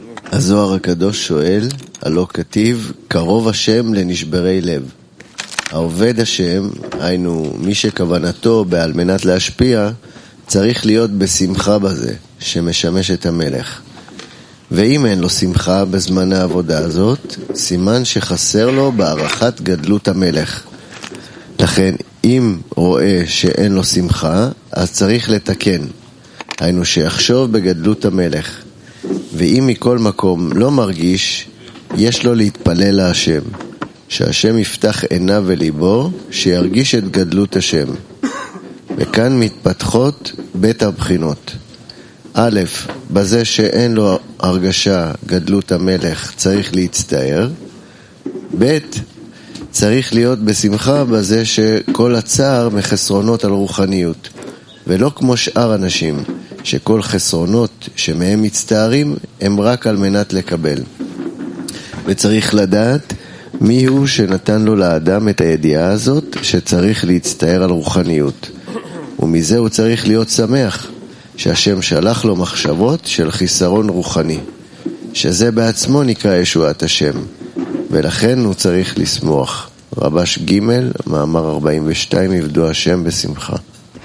הזוהר הקדוש שואל, הלא כתיב, קרוב השם לנשברי לב. העובד השם, היינו מי שכוונתו בעל מנת להשפיע, צריך להיות בשמחה בזה, שמשמש את המלך. ואם אין לו שמחה בזמן העבודה הזאת, סימן שחסר לו בערכת גדלות המלך. לכן, אם רואה שאין לו שמחה, אז צריך לתקן. היינו שיחשוב בגדלות המלך. ואם מכל מקום לא מרגיש, יש לו להתפלל להשם. שהשם יפתח עיניו וליבו, שירגיש את גדלות השם. וכאן מתפתחות בית הבחינות. א', בזה שאין לו הרגשה גדלות המלך צריך להצטער. ב', צריך להיות בשמחה בזה שכל הצער מחסרונות על רוחניות, ולא כמו שאר אנשים, שכל חסרונות שמהם מצטערים הם רק על מנת לקבל. וצריך לדעת מי הוא שנתן לו לאדם את הידיעה הזאת שצריך להצטער על רוחניות, ומזה הוא צריך להיות שמח שהשם שלח לו מחשבות של חיסרון רוחני, שזה בעצמו נקרא ישועת השם, ולכן הוא צריך לשמוח. רבש ג' מאמר 42, יבדו השם בשמחה.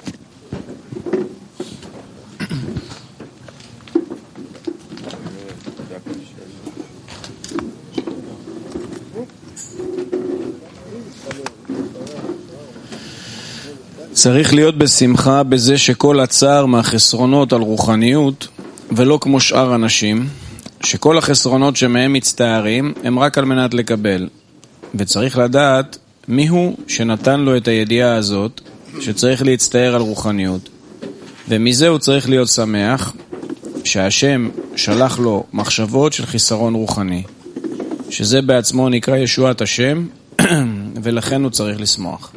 צריך להיות בשמחה בזה שכל הצער מהחסרונות על רוחניות, ולא כמו שאר אנשים, שכל החסרונות שמהם מצטערים הם רק על מנת לקבל. וצריך לדעת מי הוא שנתן לו את הידיעה הזאת שצריך להצטער על רוחניות. ומזה הוא צריך להיות שמח שהשם שלח לו מחשבות של חיסרון רוחני, שזה בעצמו נקרא ישועת השם, ולכן הוא צריך לשמוח.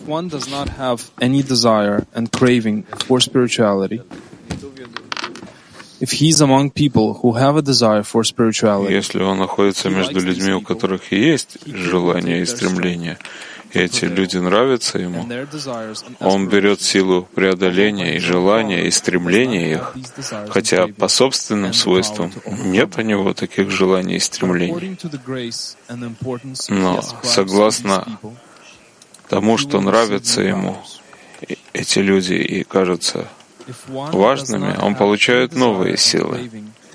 one does not have any desire and craving for spirituality, if he is among people who have a desire for spirituality, если он находится между людьми, у которых и есть желание и стремление, и эти люди нравятся ему, он берет силу преодоления и желания и стремления их, хотя по собственным свойствам нет у него таких желаний и стремлений. Но согласно тому, что нравится ему, эти люди и кажутся важными, он получает новые силы.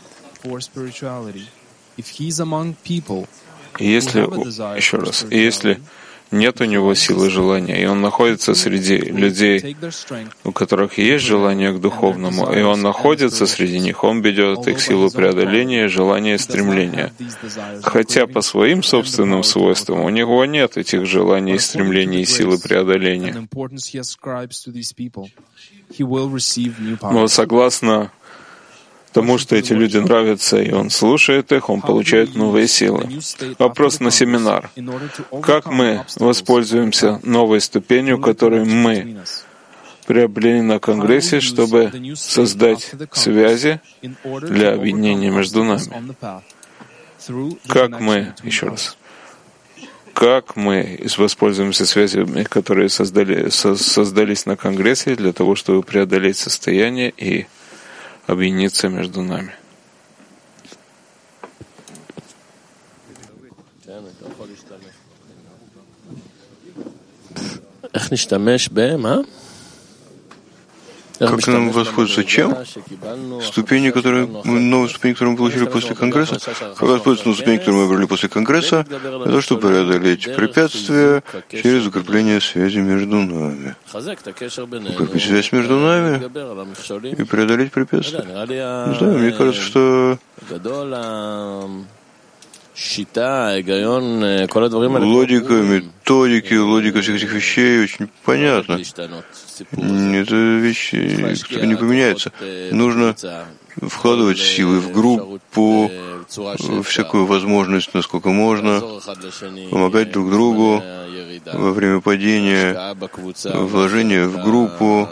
И если, еще раз, если нет у него силы желания, и он находится среди людей, у которых есть желание к духовному, и он находится среди них, он берет их силу преодоления, желания и стремления. Хотя по своим собственным свойствам у него нет этих желаний, стремлений и силы преодоления. Но согласно тому, что эти люди нравятся, и он слушает их, он получает новые силы. Вопрос на семинар. Как мы воспользуемся новой ступенью, которую мы приобрели на Конгрессе, чтобы создать связи для объединения между нами? Как мы, еще раз, как мы воспользуемся связями, которые создались на Конгрессе для того, чтобы преодолеть состояние и объединиться между нами? Как нам воспользоваться чем? Ступени, новые ступени, которые мы получили после Конгресса? Как воспользоваться новыми ступенями, которые мы обрели после Конгресса, для того, чтобы преодолеть препятствия через укрепление связи между нами. Укрепить связь между нами и преодолеть препятствия. Не знаю, мне кажется, что логика, методики, логика всех этих вещей очень понятна. Это вещи, которые не поменяются. Нужно вкладывать силы в группу, всякую возможность, насколько можно, помогать друг другу во время падения, вложение в группу,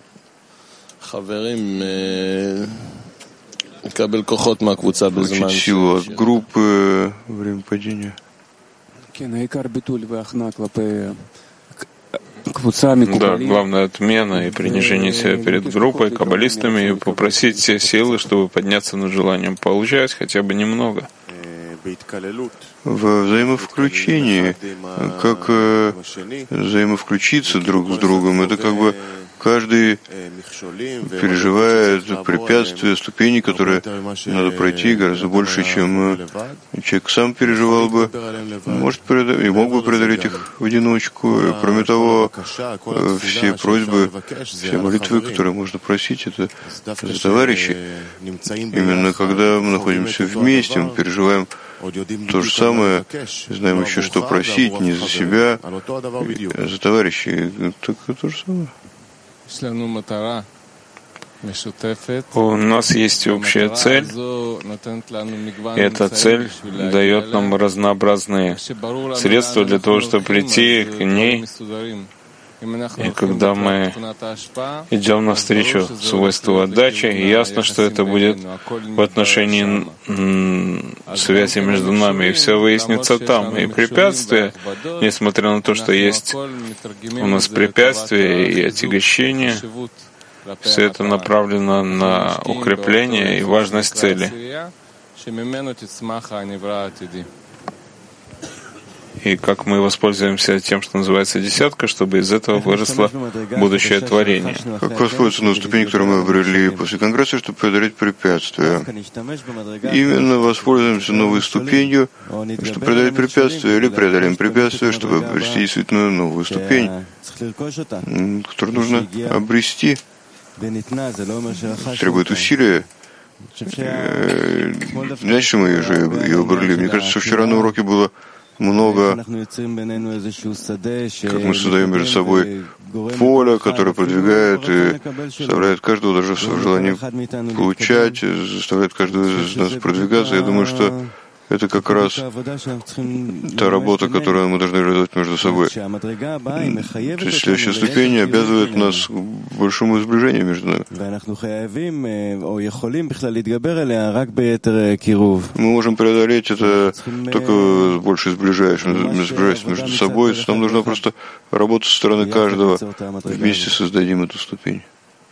получить силу от группы во время падения. Да, главная отмена и принижение себя перед группой, каббалистами, и попросить все силы, чтобы подняться над желанием получать хотя бы немного. В взаимовключении, как взаимовключиться друг с другом, это как бы каждый переживает препятствия, ступени, которые надо пройти гораздо больше, чем человек сам переживал бы, может и мог бы преодолеть их в одиночку. И, кроме того, все просьбы, все молитвы, которые можно просить, это за товарищей. Именно когда мы находимся вместе, мы переживаем то же самое, знаем еще, что просить не за себя, а за товарищей. Так то же самое. У нас есть общая цель, и эта цель дает нам разнообразные средства для того, чтобы прийти к ней. И когда мы идем навстречу свойству отдачи, ясно, что это будет в отношении связи между нами, и все выяснится там. И препятствия, несмотря на то, что есть у нас препятствия и отягощения, все это направлено на укрепление и важность цели. И как мы воспользуемся тем, что называется десятка, чтобы из этого выросло будущее творение. Как воспользоваться на ступени, которые мы обрели после Конгресса, чтобы преодолеть препятствия? Именно воспользуемся новой ступенью, чтобы преодолеть препятствия, или преодолеем препятствия, чтобы обрести действительно новую ступень, которую нужно обрести. Требует усилия. Знаете, что мы ее обрели? Мне кажется, что вчера на уроке было много, как мы создаем между собой поле, которое продвигает и заставляет каждого даже в своем желании получать, заставляет каждого из нас продвигаться. Я думаю, что это как раз та работа, которую мы должны реализовать между собой. То есть следующая ступень обязывает нас к большому сближению между нами. Мы можем преодолеть это только больше сближаясь между собой. Нам нужно просто работать со стороны каждого. Вместе создадим эту ступень.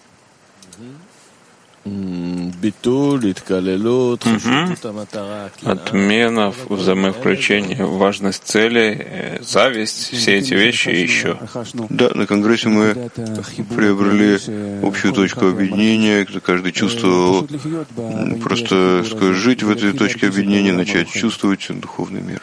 Отмена, взаимовключение, важность цели, зависть, все эти вещи еще. Да, на Конгрессе мы приобрели общую точку объединения, каждый чувствовал просто жить в этой точке объединения, начать чувствовать духовный мир.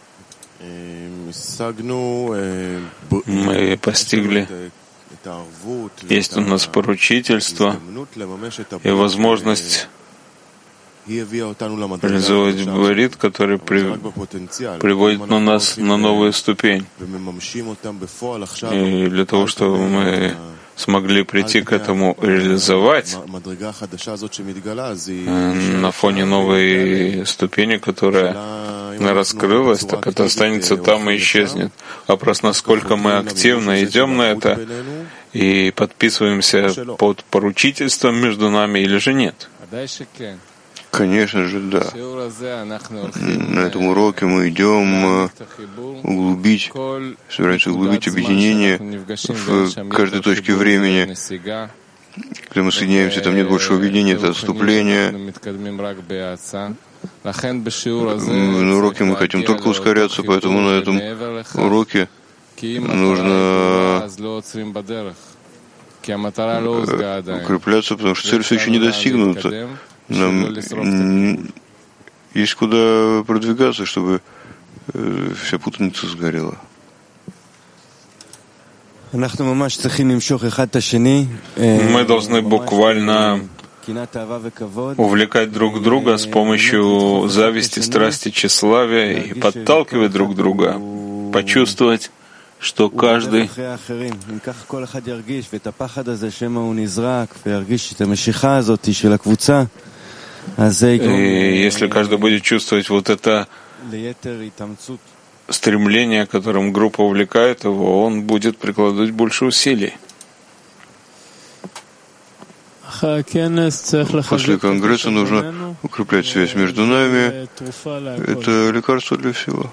Мы постигли, есть у нас поручительство и возможность реализовывать барит, который приводит нас на новую ступень. И для того, чтобы мы смогли прийти к этому, реализовать на фоне новой ступени, которая раскрылась, так это останется там и исчезнет. Вопрос, насколько мы активно идем на это и подписываемся под поручительством между нами или же нет. Конечно же, да. На этом уроке мы идем углубить, собираемся углубить объединение в каждой точке времени. Когда мы соединяемся, там нет большего объединения, это отступление. На уроке мы хотим только ускоряться, поэтому на этом уроке нужно укрепляться, потому что цель все еще не достигнута. Нам есть куда продвигаться, чтобы вся путаница сгорела. Мы должны буквально увлекать друг друга с помощью зависти, страсти, тщеславия и подталкивать друг друга, почувствовать, что каждый и если каждый будет чувствовать вот это стремление, которым группа увлекает его, он будет прикладывать больше усилий. После Конгресса нужно укреплять связь между нами. Это лекарство для всего.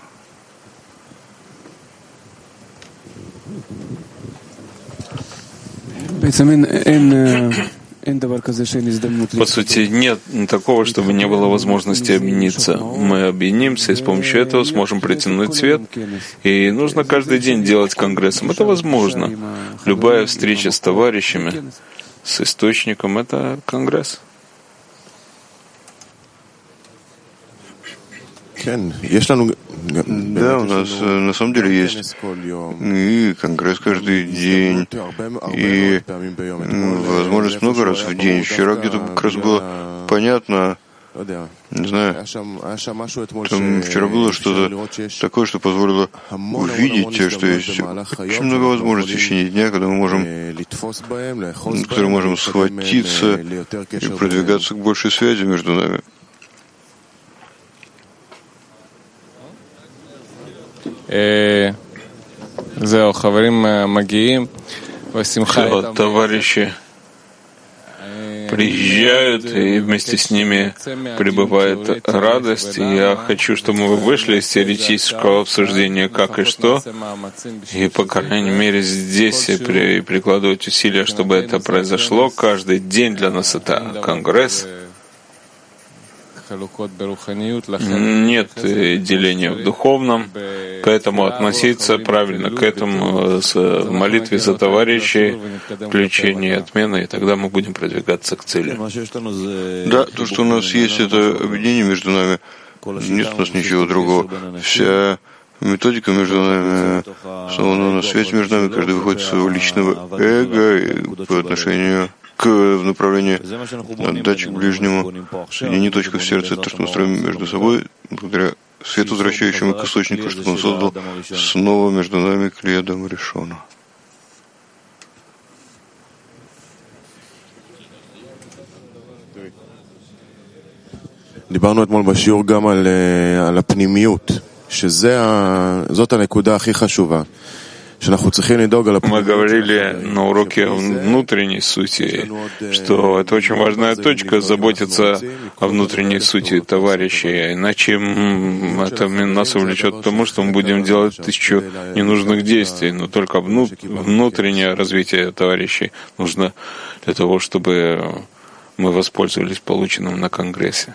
По сути, нет такого, чтобы не было возможности объединиться. Мы объединимся и с помощью этого сможем притянуть свет. И нужно каждый день делать конгрессом. Это возможно. Любая встреча с товарищами, с источником — это конгресс. Да, у нас на самом деле есть и конгресс каждый день, и возможность много раз в день. Вчера где-то как раз было понятно, не знаю, там вчера было что-то такое, что позволило увидеть, что есть очень много возможностей в течение дня, когда мы можем, которые можем схватиться и продвигаться к большей связи между нами. Все, товарищи приезжают, и вместе с ними прибывает радость. И я хочу, чтобы мы вышли из теоретического обсуждения как и что, и, по крайней мере, здесь прикладывать усилия, чтобы это произошло. Каждый день для нас это конгресс. Нет деления в духовном, поэтому относиться правильно к этому с молитвой за товарищей, включение и отмены, и тогда мы будем продвигаться к цели. Да, то, что у нас есть, это объединение между нами. Нет у нас ничего другого. Вся методика между нами основана на связи между нами. Каждый выходит из своего личного эго и по отношению в направлении отдачи к ближнему. Соедини точку в сердце, это то, что мы строим между собой, благодаря свету, возвращающему к источнику, чтобы он создал снова между нами Клиядам Ришона. דיברנו אתמול בשיעור גם על הפנימיות, שזאת הנקודה הכי חשובה. Мы говорили на уроке внутренней сути, что это очень важная точка — заботиться о внутренней сути товарищей, иначе это нас увлечет к тому, что мы будем делать 1000 ненужных действий, но только внутреннее развитие товарищей нужно для того, чтобы мы воспользовались полученным на Конгрессе.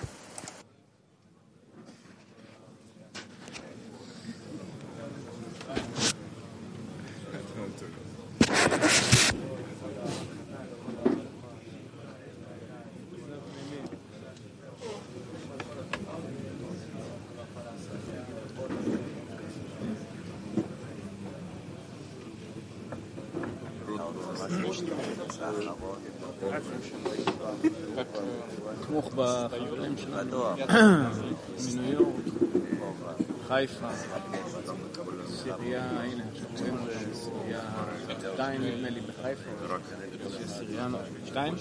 תמוך בחברים שלנו מניו יורק, חיפה, סיריה, הנה, שרואים סיריה 2 נדמה לי בחיפה, סיריה 2,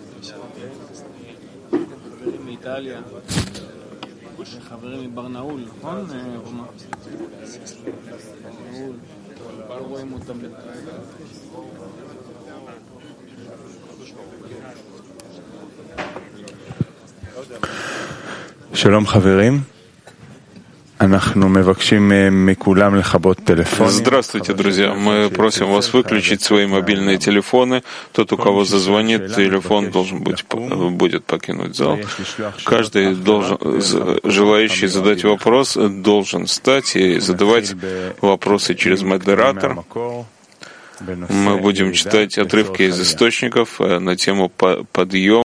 חברים מאיטליה, חברים מברנאול, נכון? ברנאול, לא רואים אותם בינתיים. שלום חברים, אנחנו מבקשים מכולם לכבות טלפונים. Здравствуйте, друзья. Мы просим вас выключить свои мобильные телефоны. Тот, у кого зазвонит, телефон будет покинуть зал. Каждый желающий задать вопрос должен встать и задавать вопросы через модератор. Мы будем читать отрывки из источников на тему подъема.